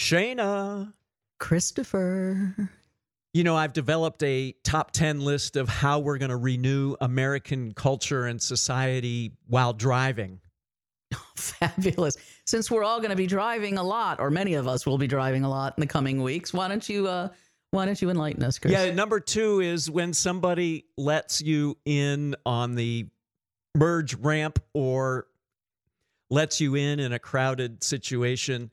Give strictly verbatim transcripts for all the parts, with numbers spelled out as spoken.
Shayna. Christopher. You know, I've developed a top ten list of how we're going to renew American culture and society while driving. Fabulous. Since we're all going to be driving a lot, or many of us will be driving a lot in the coming weeks, why don't you uh, why don't you enlighten us, Chris? Yeah, number two is when somebody lets you in on the merge ramp or lets you in in a crowded situation.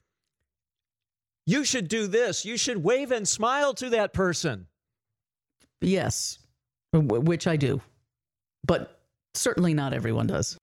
You should do this. You should wave and smile to that person. Yes, w- which I do, but certainly not everyone does.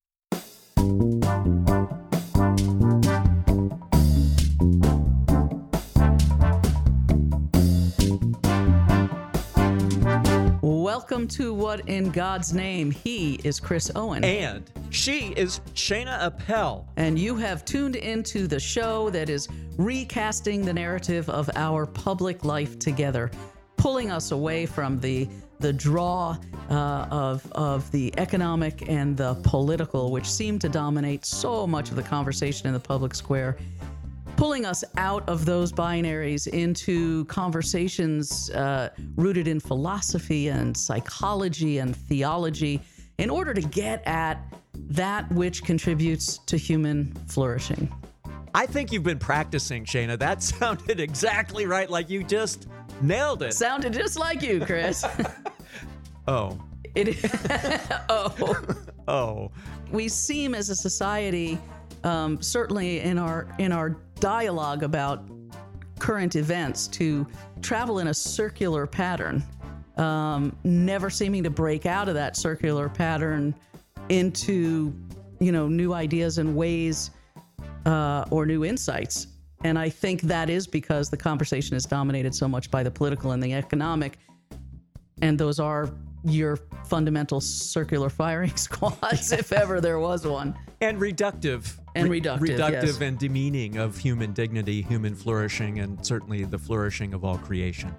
Welcome to What in God's Name. He is Chris Owen. And she is Shayna Appel. And you have tuned into the show that is recasting the narrative of our public life together, pulling us away from the the draw uh, of, of the economic and the political, which seem to dominate so much of the conversation in the public square, pulling us out of those binaries into conversations uh, rooted in philosophy and psychology and theology in order to get at that which contributes to human flourishing. I think you've been practicing, Shayna. That sounded exactly right, like you just nailed it. Sounded just like you, Chris. oh. It, oh. Oh. We seem as a society, um, certainly in our in our dialogue about current events, to travel in a circular pattern, um, never seeming to break out of that circular pattern into, you know, new ideas and ways uh, or new insights. And I think that is because the conversation is dominated so much by the political and the economic, and those are your fundamental circular firing squads, if ever there was one. And reductive. And reductive, Re- Reductive yes. and demeaning of human dignity, human flourishing, and certainly the flourishing of all creation.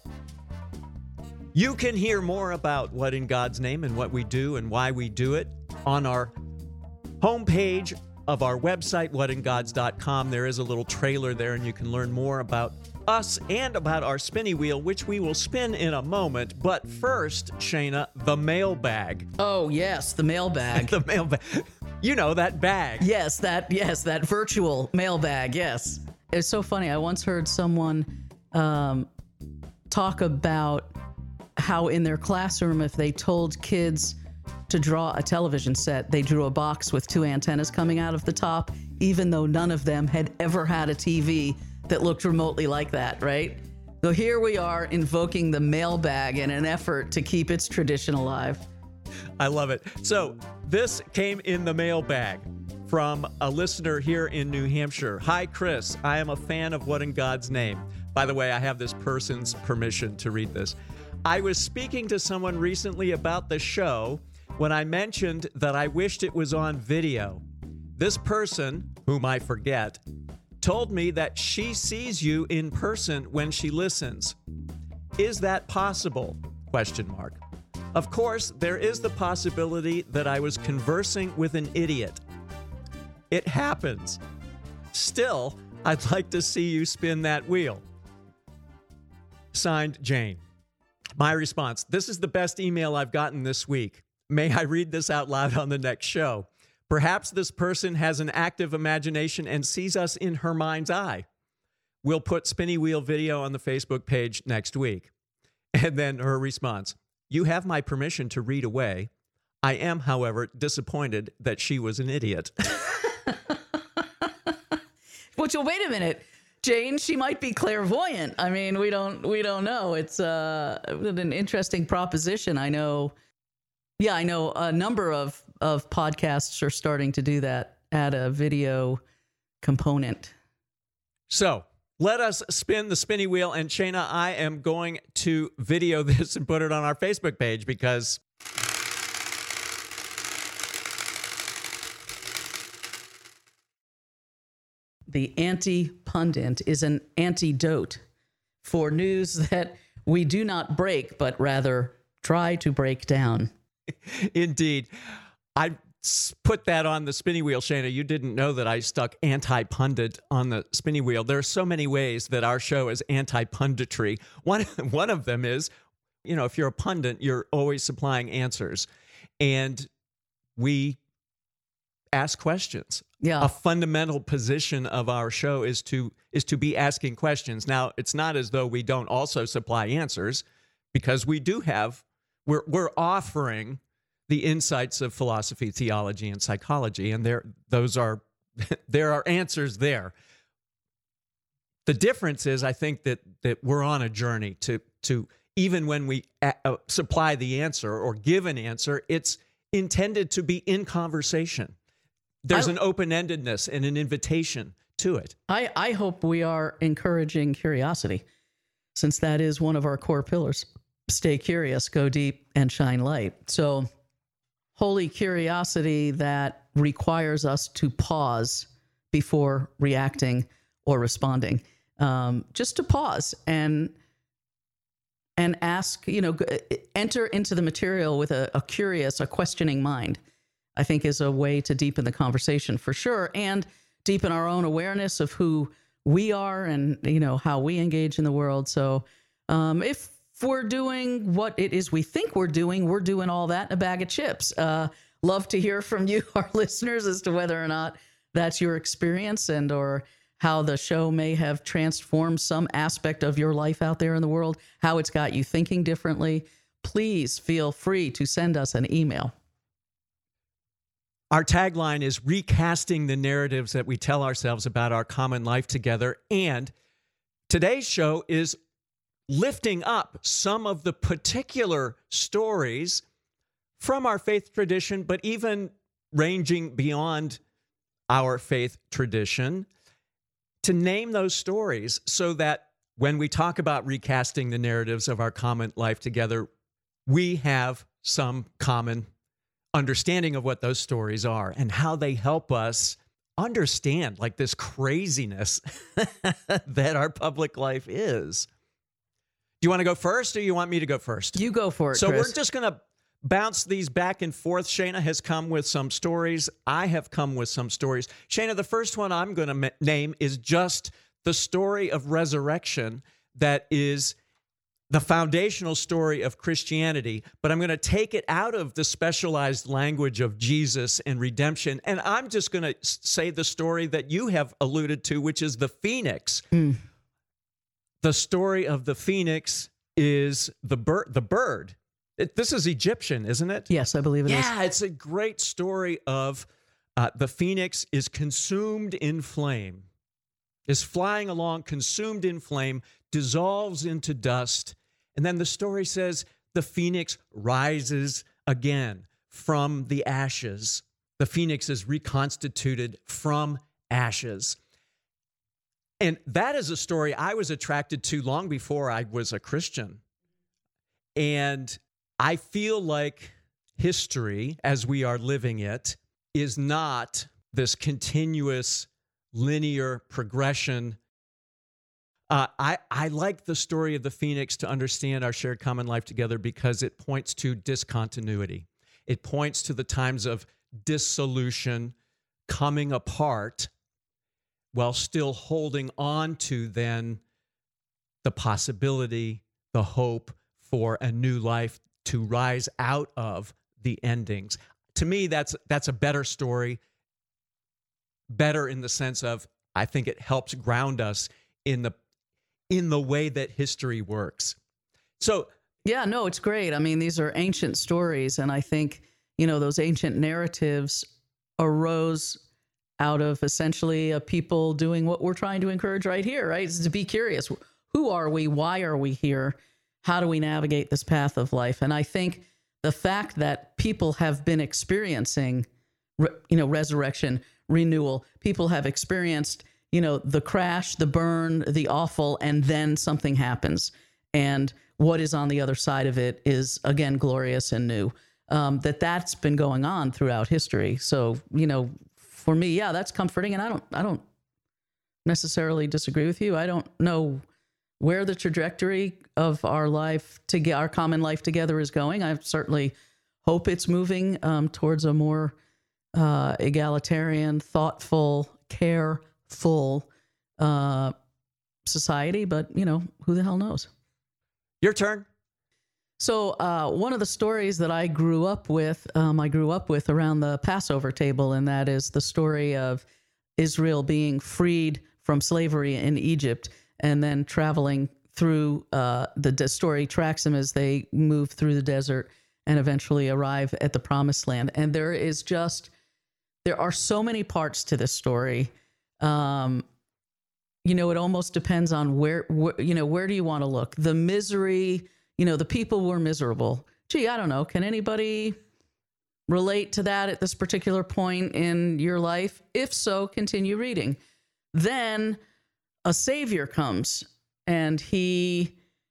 You can hear more about What in God's Name and what we do and why we do it on our homepage of our website, what in gods dot com. There is a little trailer there, and you can learn more about us and about our spinny wheel, which we will spin in a moment. But first, Shayna, the mailbag. Oh, yes, the mailbag. The mailbag. You know, that bag. Yes, that yes, that virtual mailbag, yes. It's so funny. I once heard someone um, talk about how in their classroom, if they told kids to draw a television set, they drew a box with two antennas coming out of the top, even though none of them had ever had a T V that looked remotely like that, right? So here we are invoking the mailbag in an effort to keep its tradition alive. I love it. So this came in the mailbag from a listener here in New Hampshire. Hi, Chris. I am a fan of What in God's Name. By the way, I have this person's permission to read this. I was speaking to someone recently about the show when I mentioned that I wished it was on video. This person, whom I forget, told me that she sees you in person when she listens. Is that possible? Question mark. Of course, there is the possibility that I was conversing with an idiot. It happens. Still, I'd like to see you spin that wheel. Signed, Jane. My response: this is the best email I've gotten this week. May I read this out loud on the next show? Perhaps this person has an active imagination and sees us in her mind's eye. We'll put Spinny Wheel video on the Facebook page next week. And then her response: you have my permission to read away. I am, however, disappointed that she was an idiot. Well, so wait a minute, Jane. She might be clairvoyant. I mean, we don't we don't know. It's uh, an interesting proposition. I know. Yeah, I know a number of of podcasts are starting to do that, add a video component. So let us spin the spinny wheel. And Shayna, I am going to video this and put it on our Facebook page because the anti-pundit is an antidote for news that we do not break, but rather try to break down. Indeed. I s- put that on the spinning wheel, Shana. You didn't know that I stuck anti-pundit on the spinning wheel. There are so many ways that our show is anti-punditry. One, one of them is, you know, if you're a pundit, you're always supplying answers. And we ask questions. Yeah. A fundamental position of our show is to is to be asking questions. Now, it's not as though we don't also supply answers, because we do have, we're we're offering the insights of philosophy, theology, and psychology, and there those are there are answers there. The difference is, I think that that we're on a journey to to even when we uh, supply the answer or give an answer, it's intended to be in conversation. There's I, an open-endedness and an invitation to it. I, I hope we are encouraging curiosity, since that is one of our core pillars. Stay curious, go deep, and shine light. So holy curiosity that requires us to pause before reacting or responding. Um, just to pause and and ask, you know, enter into the material with a, a curious, a questioning mind, I think is a way to deepen the conversation for sure, and deepen our own awareness of who we are and, you know, how we engage in the world. So um, if we're doing what it is we think we're doing, we're doing all that in a bag of chips. Uh, love to hear from you, our listeners, as to whether or not that's your experience, and or how the show may have transformed some aspect of your life out there in the world, how it's got you thinking differently. Please feel free to send us an email. Our tagline is recasting the narratives that we tell ourselves about our common life together. And today's show is lifting up some of the particular stories from our faith tradition, but even ranging beyond our faith tradition, to name those stories so that when we talk about recasting the narratives of our common life together, we have some common understanding of what those stories are and how they help us understand like this craziness that our public life is. Do you want to go first, or you want me to go first? You go for it, So Chris. We're just going to bounce these back and forth. Shana has come with some stories. I have come with some stories. Shana, the first one I'm going to name is just the story of resurrection that is the foundational story of Christianity, but I'm going to take it out of the specialized language of Jesus and redemption, and I'm just going to say the story that you have alluded to, which is the phoenix. Mm. The story of the phoenix is the bird. The bird. It, this is Egyptian, isn't it? Yes, I believe it yeah, is. Yeah, it's a great story of uh, the phoenix is consumed in flame, is flying along, consumed in flame, dissolves into dust. And then the story says the phoenix rises again from the ashes. The phoenix is reconstituted from ashes. And that is a story I was attracted to long before I was a Christian. And I feel like history, as we are living it, is not this continuous linear progression. Uh, I, I like the story of the phoenix to understand our shared common life together because it points to discontinuity. It points to the times of dissolution, coming apart, while still holding on to then the possibility, the hope for a new life to rise out of the endings. To me, that's that's a better story, better in the sense of I think it helps ground us in the in the way that history works. So, yeah, no, it's great. I mean, these are ancient stories, and I think, you know, those ancient narratives arose out of essentially a people doing what we're trying to encourage right here, right? Is to be curious. Who are we? Why are we here? How do we navigate this path of life? And I think the fact that people have been experiencing, you know, resurrection, renewal, people have experienced, you know, the crash, the burn, the awful, and then something happens. And what is on the other side of it is, again, glorious and new. Um, that that's been going on throughout history. So, you know, for me, yeah, that's comforting. And I don't, I don't necessarily disagree with you. I don't know where the trajectory of our life to get our common life together is going. I certainly hope it's moving um, towards a more uh, egalitarian, thoughtful, careful uh, society. But, you know, who the hell knows? Your turn. So uh, one of the stories that I grew up with, um, I grew up with around the Passover table, and that is the story of Israel being freed from slavery in Egypt and then traveling through uh, the, the story tracks them as they move through the desert and eventually arrive at the Promised Land. And there is just, there are so many parts to this story. Um, you know, it almost depends on where, wh- you know, where do you want to look? The misery, you know, the people were miserable. Gee, I don't know. Can anybody relate to that at this particular point in your life? If so, continue reading. Then a savior comes and he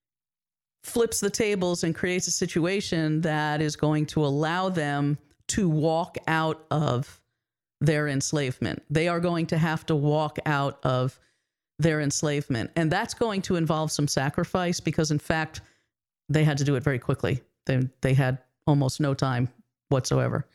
flips the tables and creates a situation that is going to allow them to walk out of their enslavement. They are going to have to walk out of their enslavement. And that's going to involve some sacrifice because, in fact, they had to do it very quickly. They, they had almost no time whatsoever.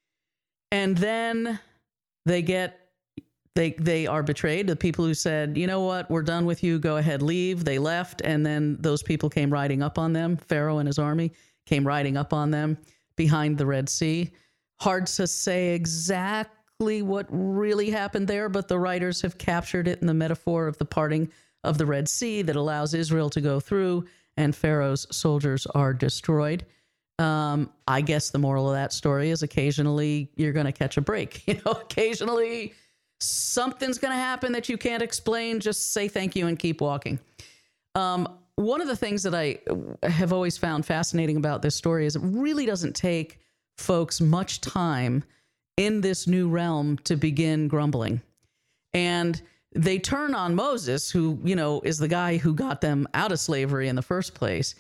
And then they get, they they are betrayed. The people who said, you know what, we're done with you, go ahead, leave. They left, and then those people came riding up on them. Pharaoh and his army came riding up on them behind the Red Sea. Hard to say exactly what really happened there, but the writers have captured it in the metaphor of the parting of the Red Sea that allows Israel to go through, and Pharaoh's soldiers are destroyed. Um, I guess the moral of that story is occasionally you're going to catch a break. You know, occasionally something's going to happen that you can't explain. Just say thank you and keep walking. Um, one of the things that I have always found fascinating about this story is it really doesn't take folks much time in this new realm to begin grumbling. And they turn on Moses, who, you know, is the guy who got them out of slavery in the first place.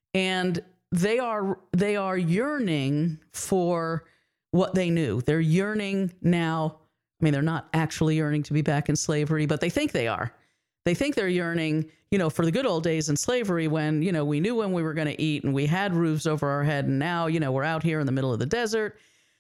And they are they are yearning for what they knew. They're yearning now. I mean, they're not actually yearning to be back in slavery, but they think they are. They think they're yearning, you know, for the good old days in slavery when, you know, we knew when we were going to eat and we had roofs over our head. And now, you know, we're out here in the middle of the desert.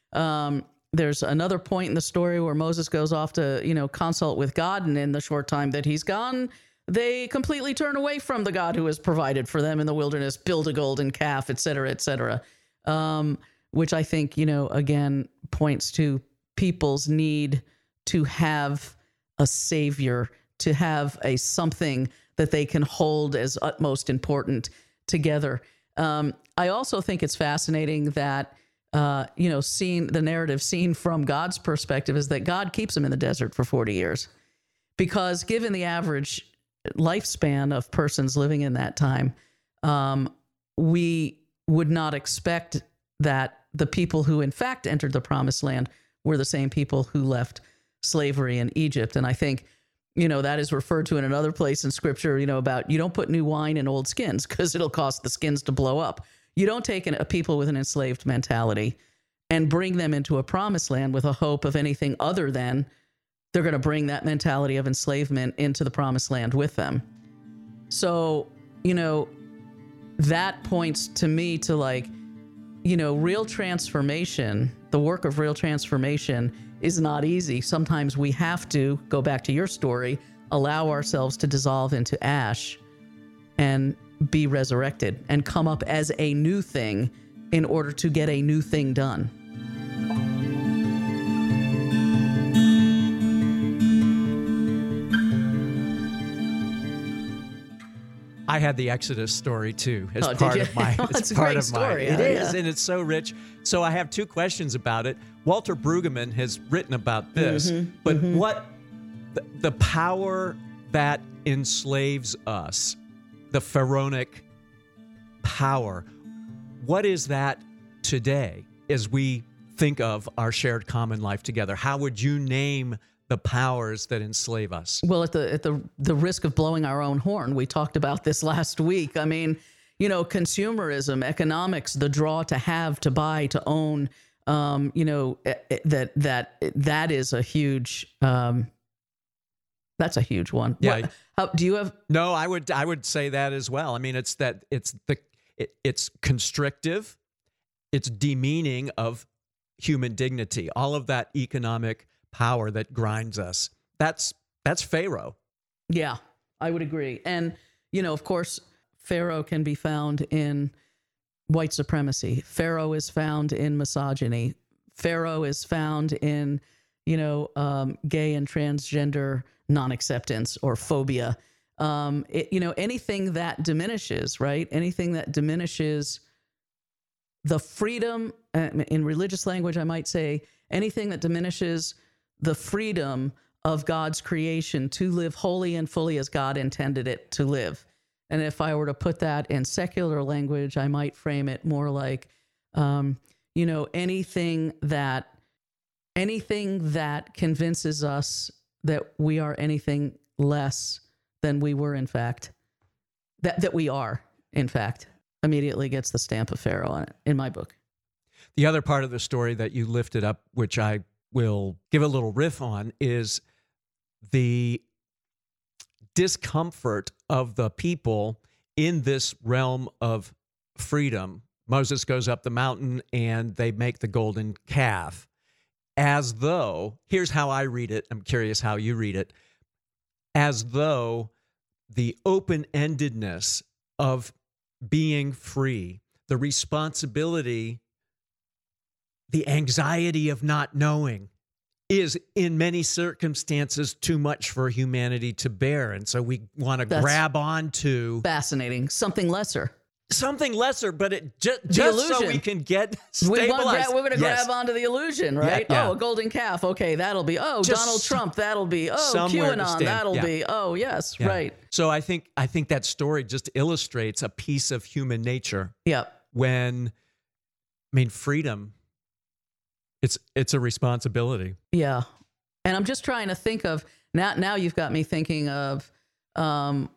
Um, there's another point in the story where Moses goes off to, you know, consult with God. And in the short time that he's gone, they completely turn away from the God who has provided for them in the wilderness, build a golden calf, et cetera, et cetera. Um, which I think, you know, again, points to people's need to have a savior, to have a something that they can hold as utmost important together. Um, I also think it's fascinating that, uh, you know, seeing the narrative seen from God's perspective is that God keeps them in the desert for forty years. Because given the average lifespan of persons living in that time, um, we would not expect that the people who in fact entered the Promised Land were the same people who left slavery in Egypt. And I think, you know, that is referred to in another place in Scripture, you know, about you don't put new wine in old skins because it'll cause the skins to blow up. You don't take an, a people with an enslaved mentality and bring them into a Promised Land with a hope of anything other than they're going to bring that mentality of enslavement into the Promised Land with them. So, you know, that points to me to like, you know, real transformation, the work of real transformation is not easy. Sometimes we have to, go back to your story, allow ourselves to dissolve into ash and be resurrected and come up as a new thing in order to get a new thing done. I had the Exodus story too as oh, part did you? of my. Oh, it's it's a part great of story. my. It yeah, is, yeah. and it's so rich. So I have two questions about it. Walter Brueggemann has written about this, mm-hmm, but mm-hmm. what the, the power that enslaves us, the pharaonic power, what is that today as we think of our shared common life together? How would you name the powers that enslave us? Well, at the at the the risk of blowing our own horn, we talked about this last week. I mean, you know, consumerism, economics, the draw to have, to buy, to own. Um, you know, that that that is a huge. Um, that's a huge one. Yeah. What, how, do you have? No, I would I would say that as well. I mean, it's that it's the it, it's constrictive, it's demeaning of human dignity, all of that economic power that grinds us. That's that's Pharaoh. Yeah, I would agree. And, you know, of course, Pharaoh can be found in white supremacy. Pharaoh is found in misogyny. Pharaoh is found in, you know, um, gay and transgender non-acceptance or phobia. Um, it, you know, anything that diminishes, right? Anything that diminishes the freedom, uh, in religious language, I might say, anything that diminishes the freedom of God's creation to live wholly and fully as God intended it to live. And if I were to put that in secular language, I might frame it more like, um, you know, anything that anything that convinces us that we are anything less than we were, in fact, that that we are, in fact, immediately gets the stamp of Pharaoh on it in my book. The other part of the story that you lifted up, which I will give a little riff on, is the discomfort of the people in this realm of freedom. Moses goes up the mountain and they make the golden calf, as though, here's how I read it, I'm curious how you read it, as though the open-endedness of being free, the responsibility, the anxiety of not knowing, is in many circumstances too much for humanity to bear. And so we want to grab onto fascinating, something lesser. Something lesser, but it just, just so we can get stabilized. We we're going to yes. grab onto the illusion, right? Yeah, yeah. Oh, a golden calf. Okay, that'll be. Oh, just Donald Trump. That'll be. Oh, QAnon. That'll yeah. be. Oh, yes, yeah. right. So I think I think that story just illustrates a piece of human nature. Yep. When, I mean, freedom, it's it's a responsibility. Yeah, and I'm just trying to think of now. Now you've got me thinking of. Um,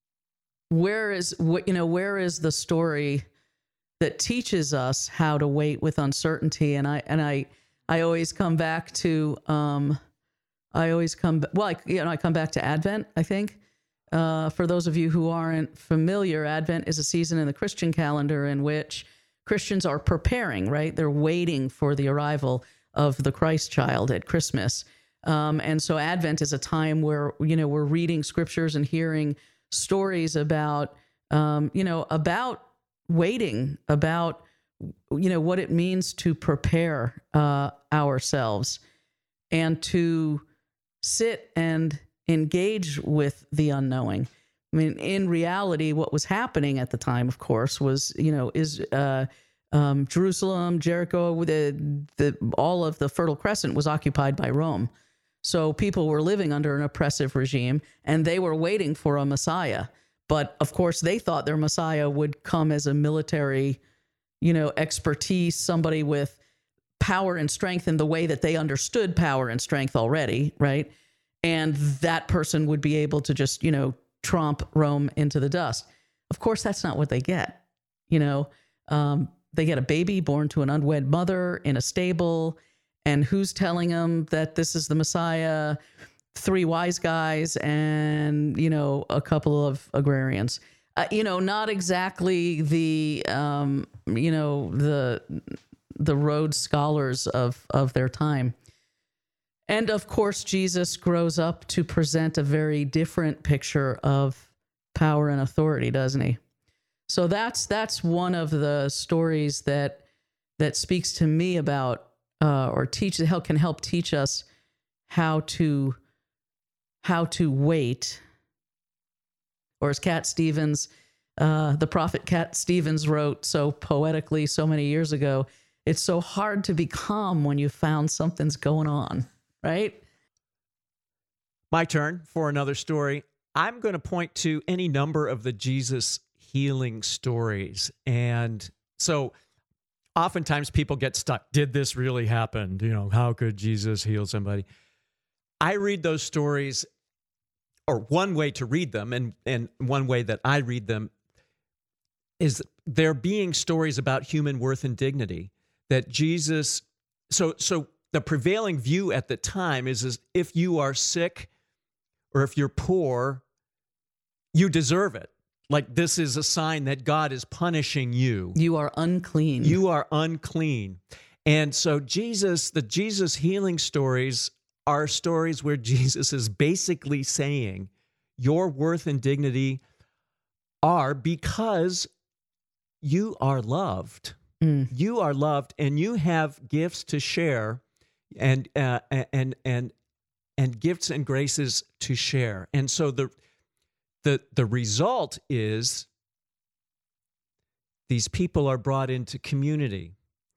Where is what you know? Where is the story that teaches us how to wait with uncertainty? And I and I I always come back to um, I always come well. I, you know, I come back to Advent. I think uh, for those of you who aren't familiar, Advent is a season in the Christian calendar in which Christians are preparing. Right, they're waiting for the arrival of the Christ child at Christmas. Um, and so Advent is a time where you know we're reading scriptures and hearing stories about, um, you know, about waiting, about, you know, what it means to prepare uh, ourselves and to sit and engage with the unknowing. I mean, in reality, what was happening at the time, of course, was, you know, is uh, um, Jerusalem, Jericho, the, the, all of the Fertile Crescent was occupied by Rome. So people were living under an oppressive regime, and they were waiting for a Messiah. But of course, they thought their Messiah would come as a military, you know, expertise, somebody with power and strength in the way that they understood power and strength already, right? And that person would be able to just, you know, tromp Rome into the dust. Of course, that's not what they get. You know, um, they get a baby born to an unwed mother in a stable. And who's telling them that this is the Messiah? Three wise guys and, you know, a couple of agrarians. Uh, you know, not exactly the, um, you know, the the Rhodes scholars of, of their time. And, of course, Jesus grows up to present a very different picture of power and authority, doesn't he? So that's that's one of the stories that that speaks to me about Uh, or teach help can help teach us how to how to wait, or as Cat Stevens, uh, the prophet Cat Stevens wrote so poetically so many years ago, it's so hard to be calm when you found something's going on, right? My turn for another story. I'm going to point to any number of the Jesus healing stories, and so. Oftentimes people get stuck. Did this really happen? You know, how could Jesus heal somebody? I read those stories, or one way to read them, and, and one way that I read them is there being stories about human worth and dignity. That Jesus, so so the prevailing view at the time is, is if you are sick or if you're poor, you deserve it. Like this is a sign that God is punishing you. You are unclean. You are unclean. And so Jesus, the Jesus healing stories are stories where Jesus is basically saying your worth and dignity are because you are loved. Mm. You are loved, and you have gifts to share, and uh, and and and gifts and graces to share. And so the the the result is these people are brought into community.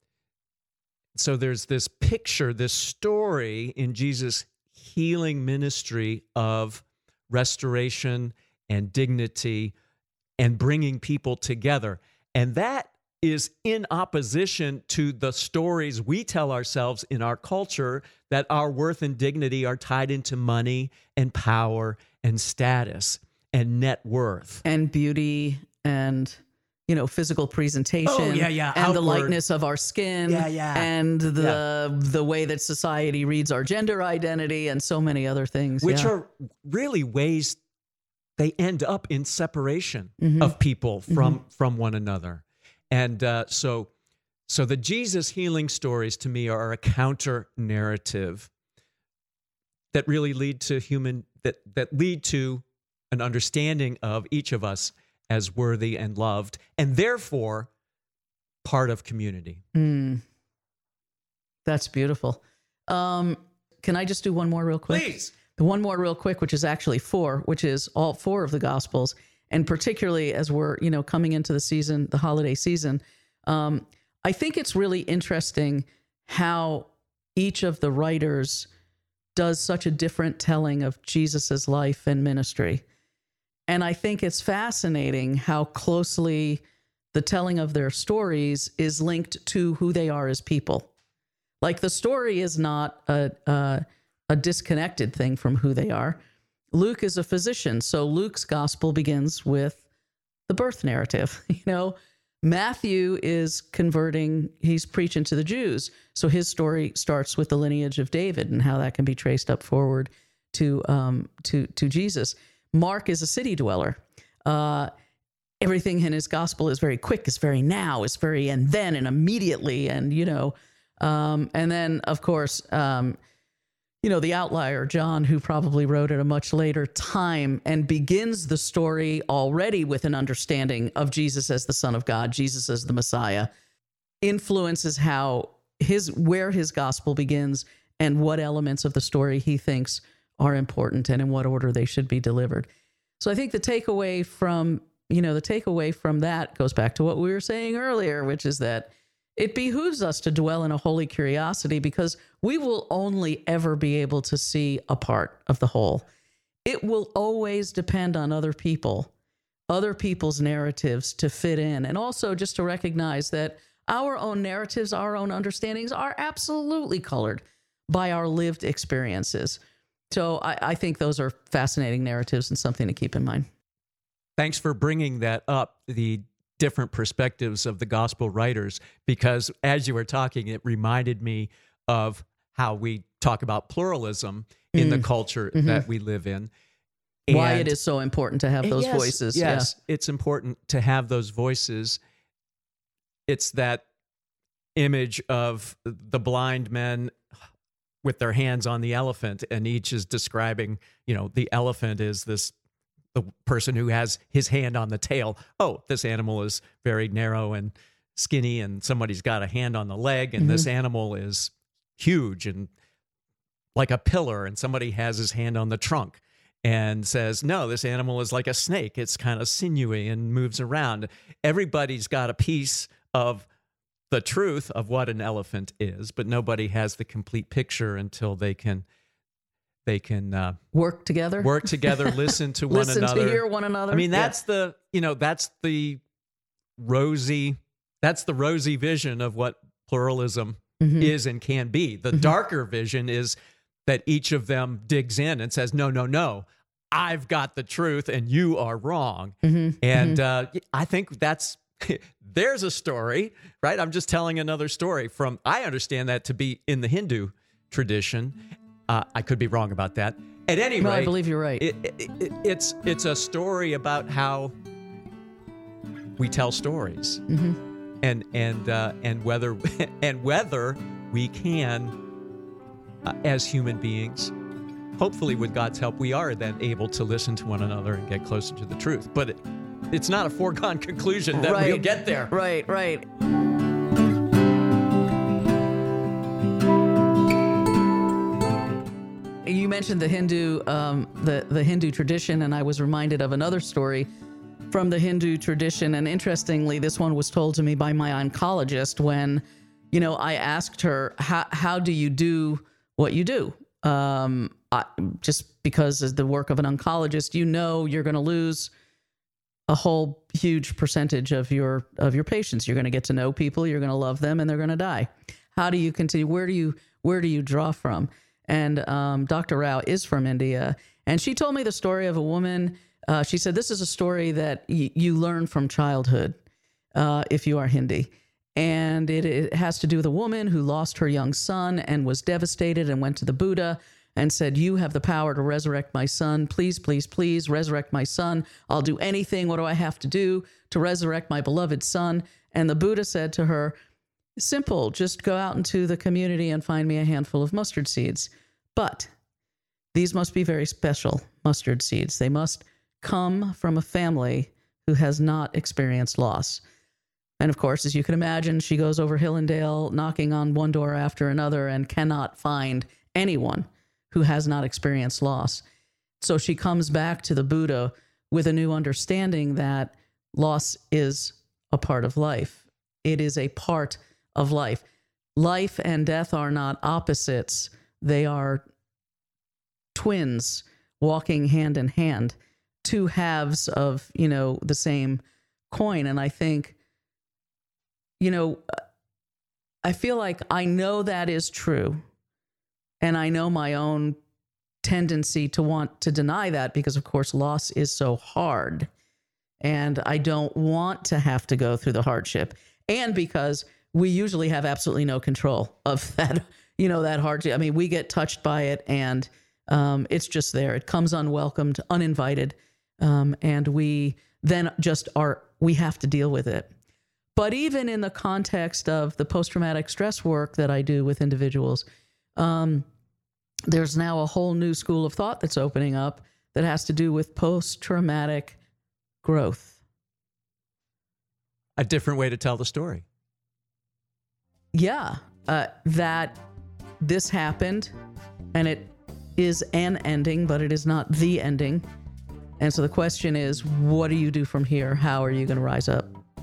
So there's this picture, this story in Jesus' healing ministry of restoration and dignity and bringing people together. And that is in opposition to the stories we tell ourselves in our culture that our worth and dignity are tied into money and power and status and net worth. And beauty and, you know, physical presentation. Oh, yeah, yeah. And Outward. The lightness of our skin. Yeah, yeah. And the yeah. the way that society reads our gender identity and so many other things. Which yeah. are really ways they end up in separation mm-hmm. of people from, mm-hmm. from one another. And uh, so so the Jesus healing stories to me are a counter narrative that really lead to human that that lead to an understanding of each of us as worthy and loved, and therefore part of community. Mm. That's beautiful. Um, can I just do one more real quick? Please. The one more real quick, which is actually four, which is all four of the Gospels. And particularly as we're, you know, coming into the season, the holiday season, um, I think it's really interesting how each of the writers does such a different telling of Jesus's life and ministry. And I think it's fascinating how closely the telling of their stories is linked to who they are as people. Like the story is not a, a, a disconnected thing from who they are. Luke is a physician, so Luke's gospel begins with the birth narrative. You know, Matthew is converting, he's preaching to the Jews, so his story starts with the lineage of David and how that can be traced up forward to um, to to Jesus. Mark is a city dweller. Uh, everything in his gospel is very quick, it's very now, it's very and then and immediately, and you know, um, and then of course. Um, You know, the outlier, John, who probably wrote at a much later time and begins the story already with an understanding of Jesus as the Son of God, Jesus as the Messiah, influences how his where his gospel begins and what elements of the story he thinks are important and in what order they should be delivered. So I think the takeaway from, you know, the takeaway from that goes back to what we were saying earlier, which is that it behooves us to dwell in a holy curiosity because we will only ever be able to see a part of the whole. It will always depend on other people, other people's narratives to fit in. And also just to recognize that our own narratives, our own understandings are absolutely colored by our lived experiences. So I, I think those are fascinating narratives and something to keep in mind. Thanks for bringing that up, the different perspectives of the gospel writers, because as you were talking, it reminded me of how we talk about pluralism in mm. the culture mm-hmm. that we live in. And why it is so important to have those yes, voices. Yes, yeah. It's important to have those voices. It's that image of the blind men with their hands on the elephant, and each is describing, you know, the elephant is this the person who has his hand on the tail. Oh, this animal is very narrow and skinny, and somebody's got a hand on the leg, and mm-hmm. this animal is huge and like a pillar, and somebody has his hand on the trunk and says, no, this animal is like a snake. It's kind of sinewy and moves around. Everybody's got a piece of the truth of what an elephant is, but nobody has the complete picture until they can They can uh, work together, work together, listen to one listen another, to hear one another. I mean, that's yeah. the, you know, that's the rosy, that's the rosy vision of what pluralism mm-hmm. is and can be. The mm-hmm. darker vision is that each of them digs in and says, no, no, no, I've got the truth and you are wrong. Mm-hmm. And mm-hmm. Uh, I think that's, there's a story, right? I'm just telling another story from, I understand that to be in the Hindu tradition. Uh, I could be wrong about that. At any rate, no, I believe you're right. It, it, it, it's it's a story about how we tell stories, mm-hmm. and and uh, and whether and whether we can, uh, as human beings, hopefully with God's help, we are then able to listen to one another and get closer to the truth. But it, it's not a foregone conclusion that right. we'll get there. Right, right. You mentioned the Hindu, um, the the Hindu tradition, and I was reminded of another story from the Hindu tradition. And interestingly, this one was told to me by my oncologist when, you know, I asked her, how how do you do what you do? Um, I, just because as the work of an oncologist, you know, you're going to lose a whole huge percentage of your of your patients. You're going to get to know people, you're going to love them, and they're going to die. How do you continue? Where do you where do you draw from? And um, Doctor Rao is from India, and she told me the story of a woman. Uh, she said, this is a story that y- you learn from childhood uh, if you are Hindi. And it, it has to do with a woman who lost her young son and was devastated and went to the Buddha and said, you have the power to resurrect my son. Please, please, please resurrect my son. I'll do anything. What do I have to do to resurrect my beloved son? And the Buddha said to her, simple, just go out into the community and find me a handful of mustard seeds. But these must be very special mustard seeds. They must come from a family who has not experienced loss. And of course, as you can imagine, she goes over hill and dale, knocking on one door after another, and cannot find anyone who has not experienced loss. So she comes back to the Buddha with a new understanding that loss is a part of life. It is a part of life. Life and death are not opposites. They are twins walking hand in hand, two halves of, you know, the same coin. And I think, you know, I feel like I know that is true. And I know my own tendency to want to deny that because, of course, loss is so hard. And I don't want to have to go through the hardship. And because we usually have absolutely no control of that, you know, that hardship. I mean, we get touched by it and um, it's just there. It comes unwelcomed, uninvited. Um, and we then just are, we have to deal with it. But even in the context of the post-traumatic stress work that I do with individuals, um, there's now a whole new school of thought that's opening up that has to do with post-traumatic growth. A different way to tell the story. Yeah, uh, that this happened, and it is an ending, but it is not the ending. And so the question is, what do you do from here? How are you going to rise up?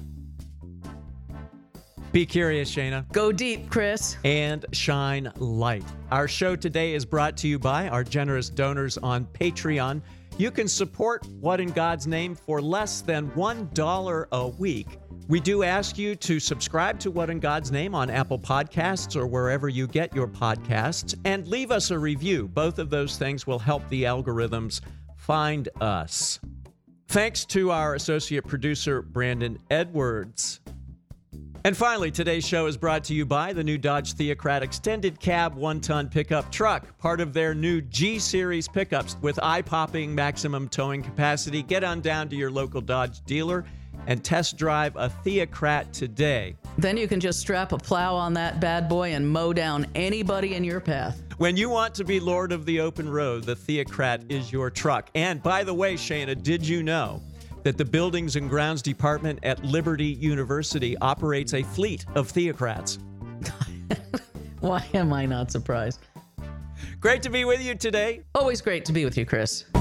Be curious, Shana. Go deep, Chris. And shine light. Our show today is brought to you by our generous donors on Patreon. You can support What in God's Name for less than one dollar a week. We do ask you to subscribe to What in God's Name on Apple Podcasts or wherever you get your podcasts, and leave us a review. Both of those things will help the algorithms find us. Thanks to our associate producer, Brandon Edwards. And finally, today's show is brought to you by the new Dodge Theocrat Extended Cab one-ton pickup truck, part of their new G-Series pickups with eye-popping maximum towing capacity. Get on down to your local Dodge dealer and test drive a Theocrat today. Then you can just strap a plow on that bad boy and mow down anybody in your path. When you want to be Lord of the Open Road, the Theocrat is your truck. And by the way, Shana, did you know that the Buildings and Grounds Department at Liberty University operates a fleet of Theocrats? Why am I not surprised? Great to be with you today. Always great to be with you, Chris.